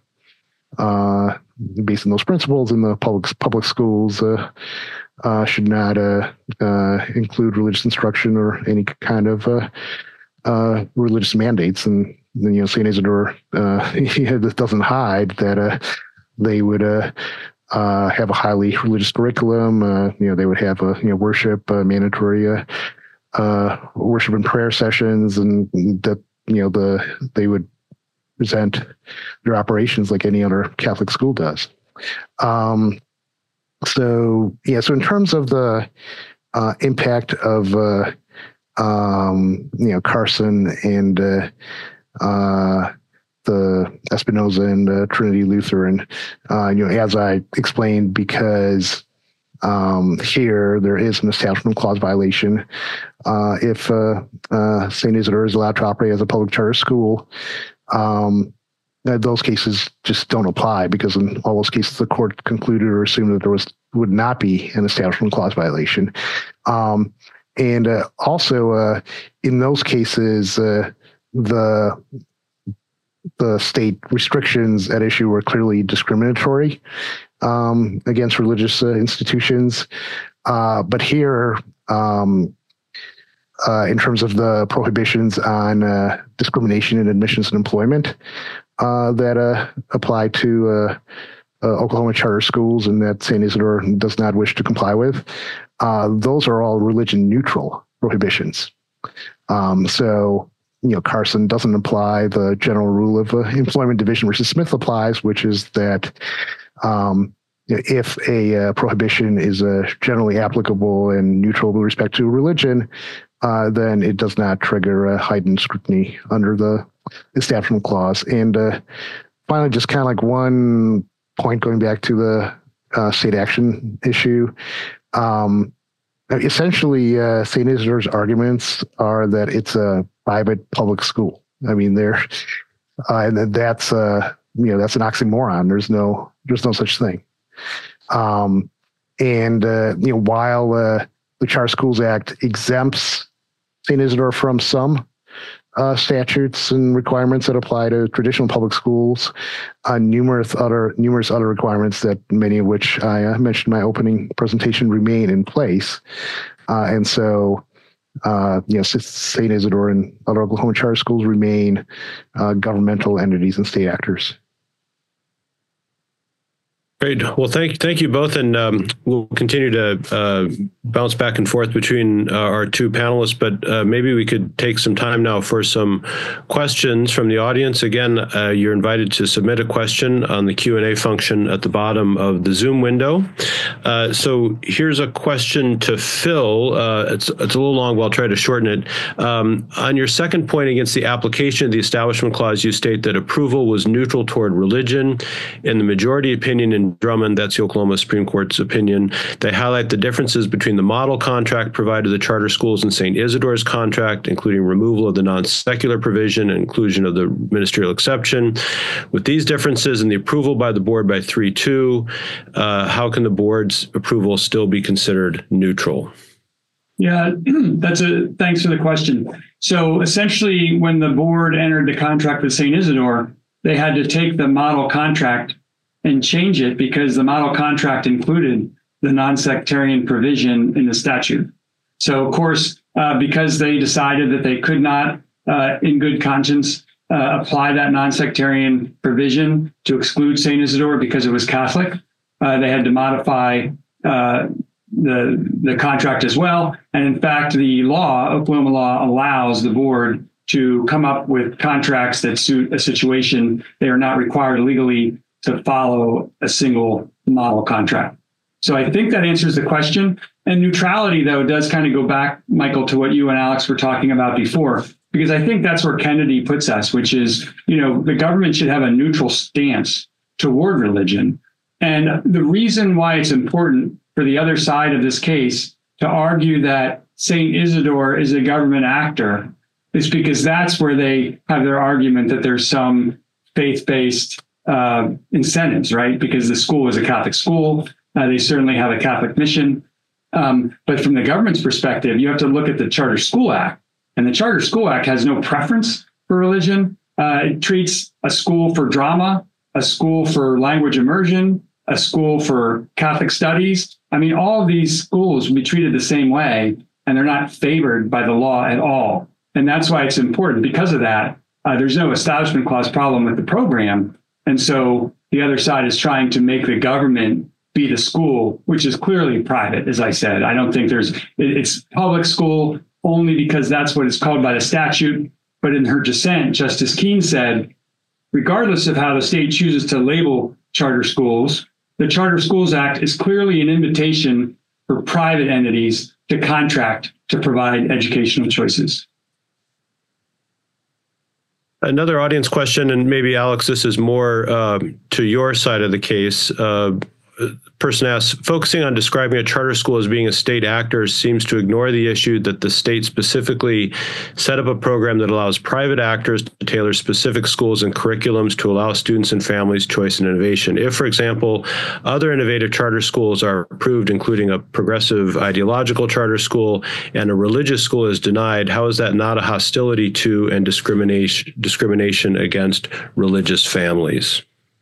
uh, based on those principles, in the public public schools uh, uh, should not uh, uh, include religious instruction or any kind of uh, uh, religious mandates. And you know, Saint Isidore uh, doesn't hide that uh, they would uh, uh, have a highly religious curriculum. Uh, you know, they would have a you know worship uh, mandatory uh, uh, worship and prayer sessions, and that you know the they would present their operations like any other Catholic school does. Um, so yeah, so in terms of the uh, impact of uh, um, you know Carson and uh, uh, the Espinoza and uh, Trinity Lutheran, uh, you know, as I explained, because um, here there is an Establishment Clause violation. Uh, if uh, uh, Saint Isidore is allowed to operate as a public charter school, um, those cases just don't apply, because in all those cases the court concluded or assumed that there was would not be an Establishment Clause violation. Um, and uh, also uh, in those cases, uh, the the state restrictions at issue were clearly discriminatory um, against religious uh, institutions. Uh, but here, um, uh, in terms of the prohibitions on uh, discrimination in admissions and employment uh, that uh, apply to uh, uh, Oklahoma charter schools and that Saint Isidore does not wish to comply with, uh, those are all religion neutral prohibitions. Um, so, you know, Carson doesn't apply. The general rule of uh, employment division versus Smith applies, which is that um, you know, if a uh, prohibition is uh, generally applicable and neutral with respect to religion, uh, then it does not trigger a heightened scrutiny under the Establishment Clause. And uh, finally, just kind of like one point going back to the uh, state action issue. Um, essentially, uh, Saint Isidore's arguments are that it's a private public school. I mean, they're uh, and that's uh, you know that's an oxymoron. There's no there's no such thing. Um, and uh, you know, while uh, the Charter Schools Act exempts Saint Isidore from some uh, statutes and requirements that apply to traditional public schools, uh, numerous other numerous other requirements that many of which I uh, mentioned in my opening presentation remain in place. Uh, and so, uh, yes, Saint Isidore and other Oklahoma charter schools remain uh, governmental entities and state actors. Great. Well, thank thank you both, and um, we'll continue to uh, bounce back and forth between uh, our two panelists. But uh, maybe we could take some time now for some questions from the audience. Again, uh, you're invited to submit a question on the Q and A function at the bottom of the Zoom window. Uh, so here's a question to Phil. Uh, it's it's a little long, but I'll try to shorten it. Um, on your second point against the application of the Establishment Clause, you state that approval was neutral toward religion. In the majority opinion in Drummond, that's the Oklahoma Supreme Court's opinion, they highlight the differences between the model contract provided to the charter schools and Saint Isidore's contract, including removal of the non-secular provision and inclusion of the ministerial exception. With these differences and the approval by the board by three two, uh, how can the board's approval still be considered neutral? Yeah, that's a thanks for the question. So essentially, when the board entered the contract with Saint Isidore, they had to take the model contract and change it because the model contract included the non-sectarian provision in the statute. So, of course, uh, because they decided that they could not, uh, in good conscience, uh, apply that non-sectarian provision to exclude Saint Isidore because it was Catholic, uh, they had to modify uh, the the contract as well. And in fact, the law, Oklahoma law, allows the board to come up with contracts that suit a situation. They are not required legally to follow a single model contract. So I think that answers the question. And neutrality, though, does kind of go back, Michael, to what you and Alex were talking about before, because I think that's where Kennedy puts us, which is, you know, the government should have a neutral stance toward religion. And the reason why it's important for the other side of this case to argue that Saint Isidore is a government actor is because that's where they have their argument that there's some faith-based uh, incentives, right? Because the school is a Catholic school. Uh, they certainly have a Catholic mission. Um, but from the government's perspective, you have to look at the Charter School Act. And the Charter School Act has no preference for religion. Uh, it treats a school for drama, a school for language immersion, a school for Catholic studies. I mean, all of these schools will be treated the same way, and they're not favored by the law at all. And that's why it's important. Because of that, uh, there's no Establishment Clause problem with the program. And so the other side is trying to make the government be the school, which is clearly private, as I said. I don't think there's, it's public school only because that's what it's called by the statute. But in her dissent, Justice Keene said, regardless of how the state chooses to label charter schools, the Charter Schools Act is clearly an invitation for private entities to contract to provide educational choices. Another audience question, and maybe Alex, this is more uh, to your side of the case. Uh, person asks, focusing on describing a charter school as being a state actor seems to ignore the issue that the state specifically set up a program that allows private actors to tailor specific schools and curriculums to allow students and families choice and innovation. If, for example, other innovative charter schools are approved, including a progressive ideological charter school, and a religious school is denied, how is that not a hostility to and discrimination discrimination against religious families?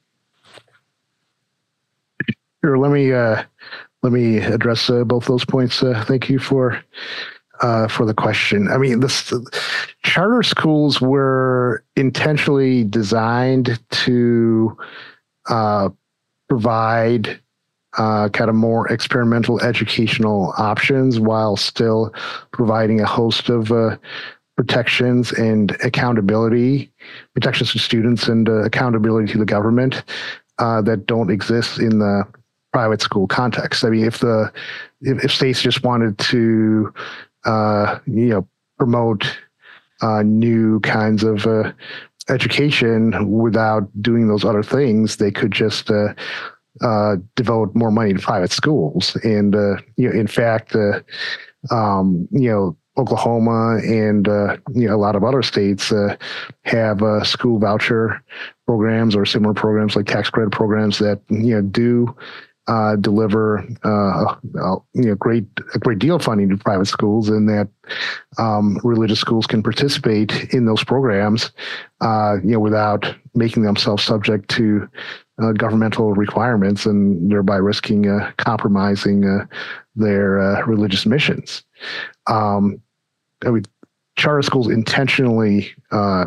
Sure. Let me uh, let me address uh, both those points. Uh, thank you for uh, for the question. I mean, this charter schools were intentionally designed to uh, provide uh, kind of more experimental educational options while still providing a host of uh, protections and accountability, protections to students and uh, accountability to the government uh, that don't exist in the private school context. I mean, if the if, if states just wanted to, uh, you know, promote uh, new kinds of uh, education without doing those other things, they could just uh, uh, devote more money to private schools. And uh, you know, in fact, uh, um, you know, Oklahoma and uh, you know, a lot of other states uh, have uh, school voucher programs or similar programs like tax credit programs that you know do uh, deliver uh, uh, you know great a great deal of funding to private schools, and that um, religious schools can participate in those programs, uh, you know, without making themselves subject to uh, governmental requirements, and thereby risking uh, compromising uh, their uh, religious missions. Um, I mean, charter schools intentionally uh,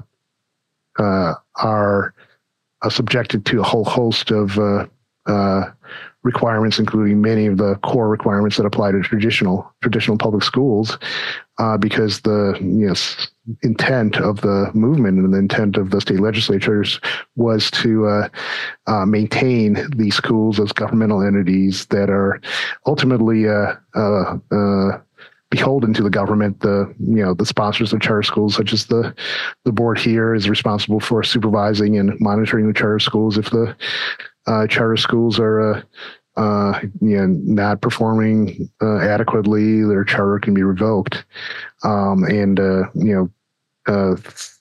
uh, are uh, subjected to a whole host of uh, uh, requirements, including many of the core requirements that apply to traditional traditional public schools, uh, because the you know, intent of the movement and the intent of the state legislatures was to uh, uh, maintain these schools as governmental entities that are ultimately uh, uh, uh, beholden to the government. The you know the sponsors of charter schools, such as the the board here, is responsible for supervising and monitoring the charter schools. If the uh, charter schools are uh, uh, you know not performing uh, adequately, their charter can be revoked, um, and uh, you know uh,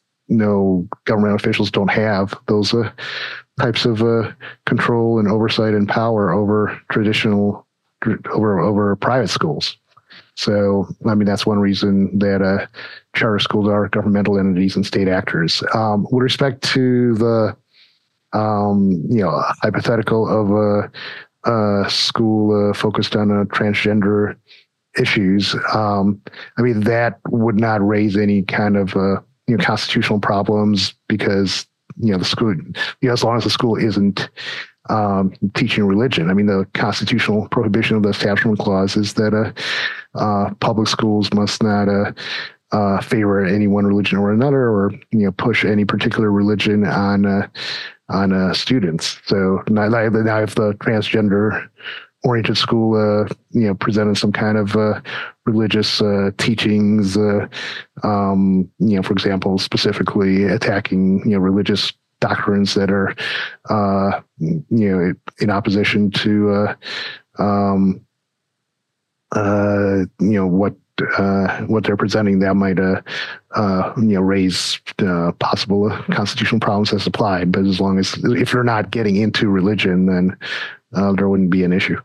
no government officials don't have those uh, types of uh, control and oversight and power over traditional over over private schools. So, I mean, that's one reason that uh, charter schools are governmental entities and state actors. Um, with respect to the, um, you know, hypothetical of a, a school uh, focused on uh, transgender issues, um, I mean, that would not raise any kind of, uh, you know, constitutional problems because, you know, the school, you know, as long as the school isn't um, teaching religion. I mean, the constitutional prohibition of the Establishment Clause is that uh, uh, public schools must not uh, uh, favor any one religion or another, or you know, push any particular religion on uh, on uh, students. So now, now if the transgender oriented school, uh, you know, presented some kind of uh, religious uh, teachings, uh, um, you know, for example, specifically attacking, you know, religious doctrines that are, uh, you know, in opposition to, uh, um, uh, you know, what uh, what they're presenting, that might, uh, uh, you know, raise uh, possible constitutional problems as applied. But as long as if you're not getting into religion, then uh, there wouldn't be an issue.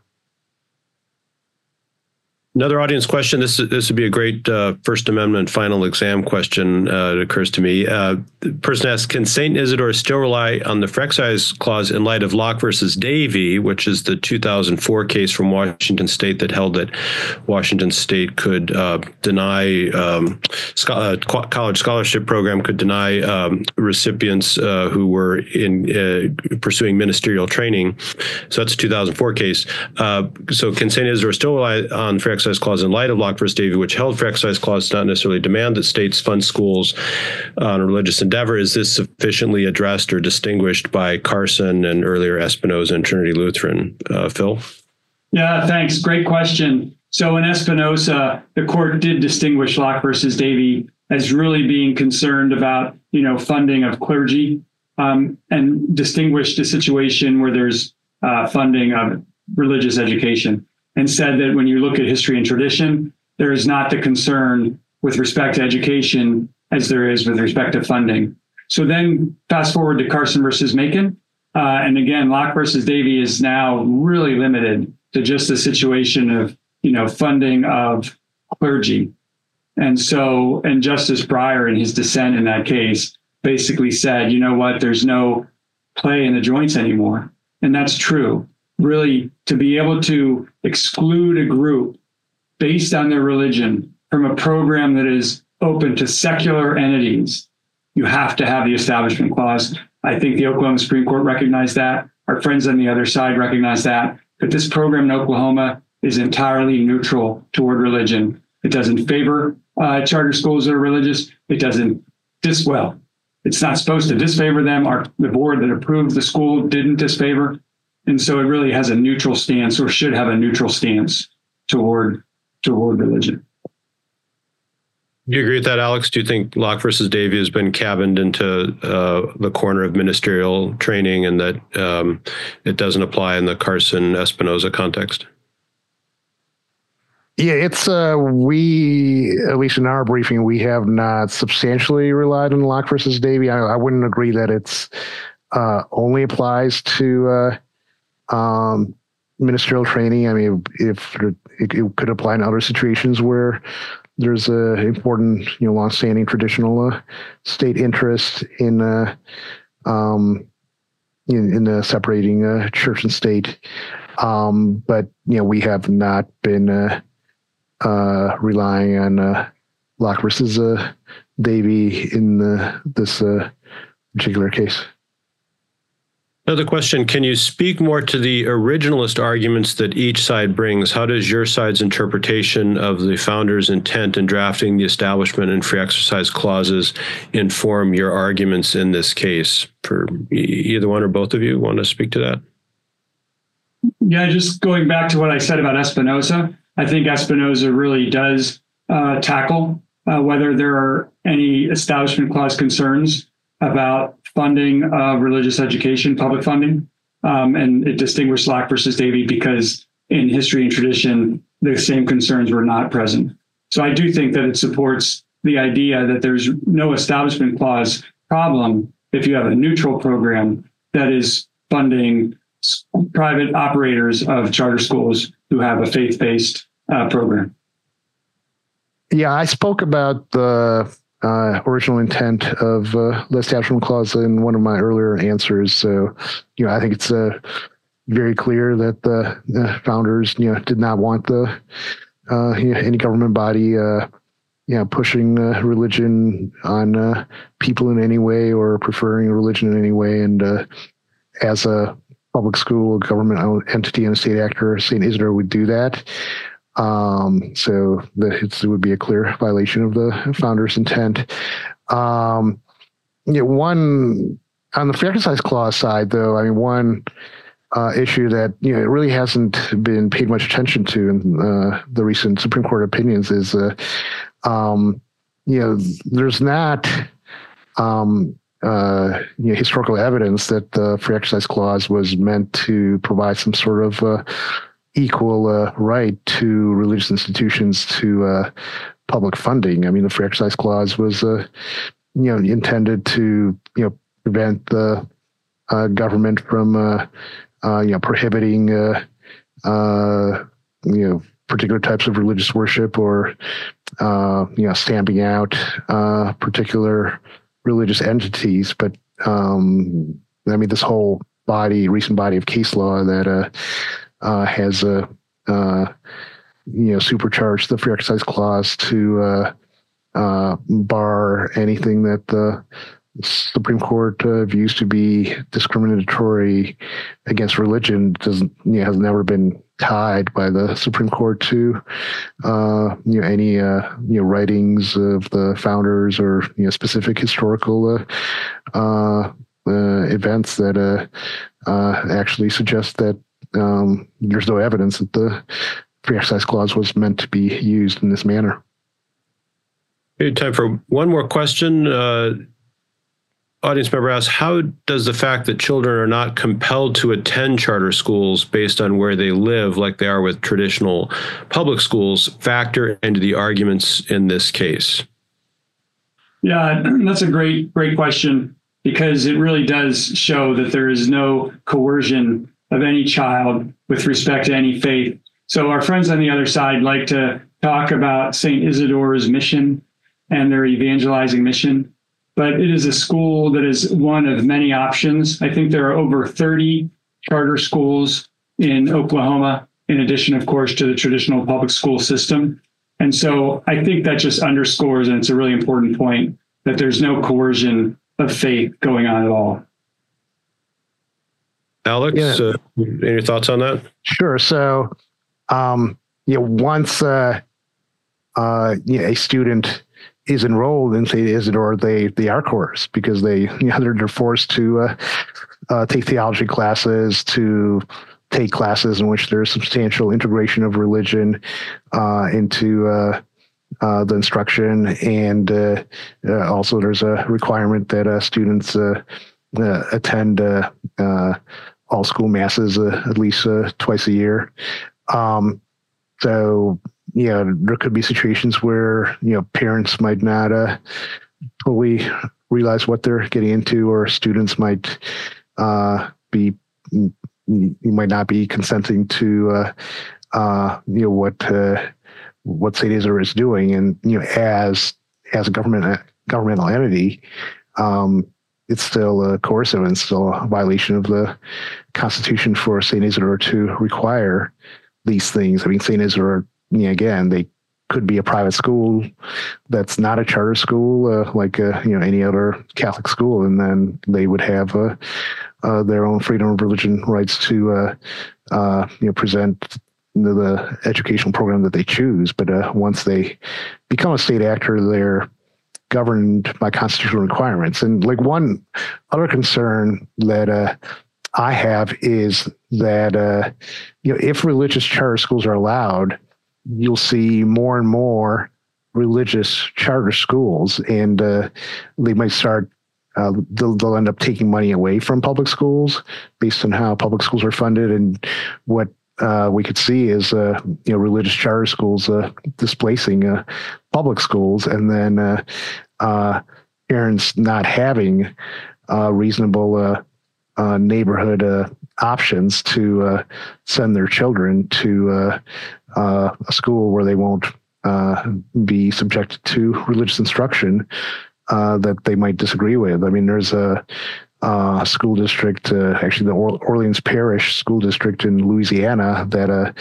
Another audience question. This this would be a great uh, First Amendment final exam question. Uh, it occurs to me. Uh, the person asks, can Saint Isidore still rely on the free exercise clause in light of Locke versus Davie, which is the two thousand four case from Washington State that held that Washington State could uh, deny um, sco- uh, college scholarship program could deny um, recipients uh, who were in uh, pursuing ministerial training. So that's a two thousand four case. Uh, so can Saint Isidore still rely on free exercise clause in light of Locke versus Davie, which held free exercise clause does not necessarily demand that states fund schools on religious endeavor? Is this sufficiently addressed or distinguished by Carson and earlier Espinoza and Trinity Lutheran? Uh, Phil? Yeah, thanks. Great question. So in Espinoza, the court did distinguish Locke versus Davie as really being concerned about, you know, funding of clergy, um, and distinguished a situation where there's uh, funding of religious education, and said that when you look at history and tradition, there is not the concern with respect to education as there is with respect to funding. So then fast forward to Carson versus Macon. Uh, and again, Locke versus Davie is now really limited to just the situation of, you know, funding of clergy. And so, and Justice Breyer in his dissent in that case basically said, you know what, there's no play in the joints anymore. And that's true. Really, to be able to exclude a group based on their religion from a program that is open to secular entities, you have to have the Establishment Clause. I think the Oklahoma Supreme Court recognized that. Our friends on the other side recognize that. But this program in Oklahoma is entirely neutral toward religion. It doesn't favor uh, charter schools that are religious. It doesn't dis well. It's not supposed to disfavor them. Our, the board that approved the school didn't disfavor. And so it really has a neutral stance, or should have a neutral stance toward toward religion. Do you agree with that, Alex? Do you think Locke versus Davie has been cabined into uh, the corner of ministerial training, and that um, it doesn't apply in the Carson Espinoza context? Yeah, it's uh, we, at least in our briefing, we have not substantially relied on Locke versus Davie. I, I wouldn't agree that it's uh, only applies to uh, Um, ministerial training. I mean, if it, it could apply in other situations where there's a important, you know, longstanding traditional uh, state interest in uh, um, in, in uh, separating uh, church and state. Um, but you know, we have not been uh, uh, relying on uh, Locke versus uh, Davey in the, this uh, particular case. Another question, can you speak more to the originalist arguments that each side brings? How does your side's interpretation of the founders' intent in drafting the Establishment and Free Exercise clauses inform your arguments in this case? For either one or both of you, want to speak to that? Yeah, just going back to what I said about Espinoza, I think Espinoza really does uh, tackle uh, whether there are any Establishment Clause concerns about funding of religious education, public funding. Um, and it distinguished Locke versus Davey because in history and tradition, the same concerns were not present. So I do think that it supports the idea that there's no Establishment Clause problem if you have a neutral program that is funding private operators of charter schools who have a faith-based uh, program. Yeah, I spoke about the Uh, original intent of uh, the Establishment Clause in one of my earlier answers. So, you know, I think it's uh, very clear that the, the founders, you know, did not want the uh, you know, any government body, uh, you know, pushing uh, religion on uh, people in any way or preferring religion in any way. And uh, as a public school, government entity, and a state actor, Saint Isidore would do that. Um, so the, it's, it would be a clear violation of the founder's intent. Um, you know, one on the Free Exercise Clause side, though, I mean, one uh, issue that, you know, it really hasn't been paid much attention to in uh, the recent Supreme Court opinions is, uh, um, you know, there's not, um, uh, you know, historical evidence that the Free Exercise Clause was meant to provide some sort of uh, equal uh, right to religious institutions to uh, public funding. I mean, the Free Exercise Clause was, uh, you know, intended to, you know, prevent the uh, government from, uh, uh, you know, prohibiting, uh, uh, you know, particular types of religious worship or, uh, you know, stamping out uh, particular religious entities. But um, I mean, this whole body, recent body of case law that uh, Uh, has a uh, you know supercharged the Free Exercise Clause to uh, uh, bar anything that the Supreme Court uh, views to be discriminatory against religion. Doesn't you know, has never been tied by the Supreme Court to uh, you know any uh, you know writings of the founders or you know specific historical uh, uh, uh, events that uh, uh, actually suggest that. Um, there's no evidence that the Free Exercise Clause was meant to be used in this manner. Okay, time for one more question. Uh, audience member asks, how does the fact that children are not compelled to attend charter schools based on where they live, like they are with traditional public schools, factor into the arguments in this case? Yeah, that's a great, great question, because it really does show that there is no coercion of any child with respect to any faith. So our friends on the other side like to talk about Saint Isidore's mission and their evangelizing mission, but it is a school that is one of many options. I think there are over thirty charter schools in Oklahoma, in addition, of course, to the traditional public school system. And so I think that just underscores, and it's a really important point, that there's no coercion of faith going on at all. Alex, Yeah. uh, any thoughts on that? Sure. So, um, you know, once uh, uh, you know, a student is enrolled in Saint Isidore, they they are coerced because they you know they're, they're forced to uh, uh, take theology classes, to take classes in which there's substantial integration of religion uh, into uh, uh, the instruction, and uh, uh, also there's a requirement that uh, students uh, uh, attend uh, uh, all school masses uh, at least uh, twice a year. Um, so, you know, there could be situations where, you know, parents might not uh, fully realize what they're getting into, or students might uh, be, you you, you might not be consenting to uh, uh, you know what uh, what Saint Isidore is doing, and you know as as a government governmental entity, um, it's still uh, coercive and still a violation of the Constitution for Saint Isidore to require these things. I mean, Saint Isidore, you know, again, they could be a private school that's not a charter school, uh, like uh, you know any other Catholic school, and then they would have uh, uh, their own freedom of religion rights to uh, uh, you know present the, the educational program that they choose. But uh, once they become a state actor, they're governed by constitutional requirements. And like one other concern that uh, I have is that uh, you know if religious charter schools are allowed, you'll see more and more religious charter schools, and uh, they might start, uh, they'll, they'll end up taking money away from public schools based on how public schools are funded. And what uh, we could see is, uh, you know, religious charter schools uh, displacing uh, public schools, and then uh, uh, parents not having uh, reasonable uh, uh, neighborhood uh, options to uh, send their children to uh, uh, a school where they won't uh, be subjected to religious instruction uh, that they might disagree with. I mean, there's a, a school district, uh, actually the or- Orleans Parish School District in Louisiana, that uh,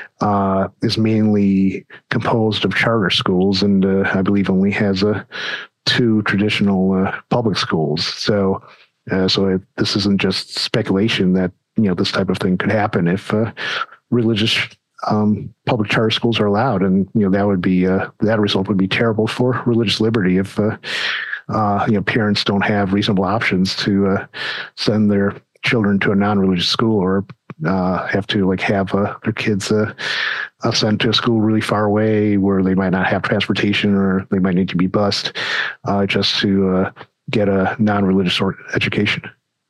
uh, is mainly composed of charter schools, and uh, I believe only has uh, two traditional uh, public schools. So, uh, so it, this isn't just speculation that you know this type of thing could happen if uh, religious um, public charter schools are allowed, and you know that would be uh, that result would be terrible for religious liberty if uh, uh, you know parents don't have reasonable options to uh, send their children to a non-religious school, or uh, have to like have uh, their kids uh, uh, sent to a school really far away where they might not have transportation, or they might need to be bused uh, just to uh, get a non-religious education.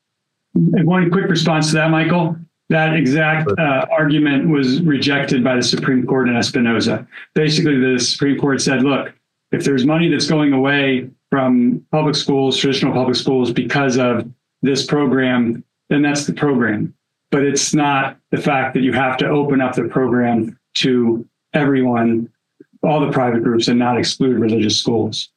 And one quick response to that, Michael. That exact uh, argument was rejected by the Supreme Court in Espinoza. Basically, the Supreme Court said, look, if there's money that's going away from public schools, traditional public schools, because of this program, then that's the program. But it's not the fact that you have to open up the program to everyone, all the private groups, and not exclude religious schools.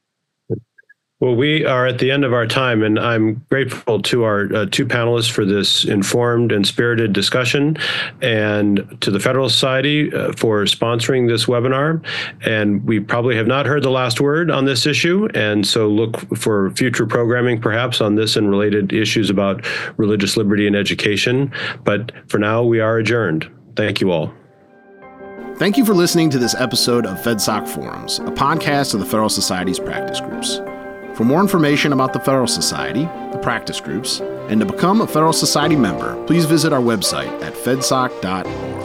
Well, we are at the end of our time, and I'm grateful to our uh, two panelists for this informed and spirited discussion, and to the Federal Society uh, for sponsoring this webinar. And we probably have not heard the last word on this issue, and so look for future programming perhaps on this and related issues about religious liberty and education. But for now, we are adjourned. Thank you all. Thank you for listening to this episode of FedSoc Forums, a podcast of the Federal Society's practice groups. For more information about the Federal Society, the practice groups, and to become a Federal Society member, please visit our website at fedsoc dot org.